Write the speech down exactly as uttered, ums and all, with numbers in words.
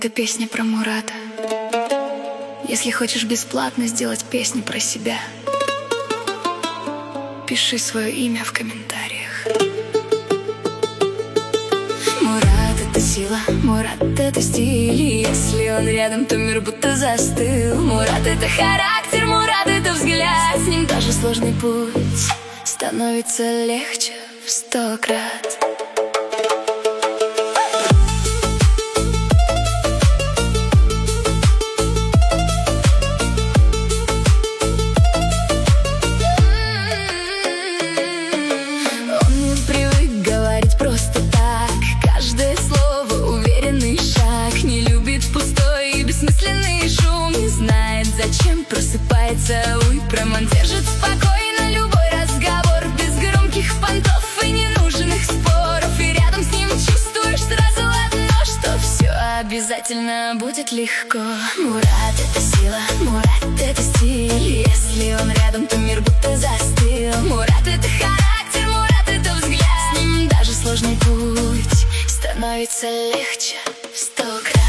Это песня про Мурата. Если хочешь бесплатно сделать песню про себя, пиши свое имя в комментариях. Мурат — это сила, Мурат — это стиль. Если он рядом, то мир будто застыл. Мурат — это характер, Мурат — это взгляд. С ним даже сложный путь становится легче в сто крат. Зачем просыпается утром, он держит спокойно любой разговор, без громких понтов и ненужных споров. И рядом с ним чувствуешь сразу одно, что все обязательно будет легко. Мурат — это сила, Мурат — это стиль. Если он рядом, то мир будто застыл. Мурат — это характер, Мурат — это взгляд. С ним даже сложный путь становится легче в сто крат.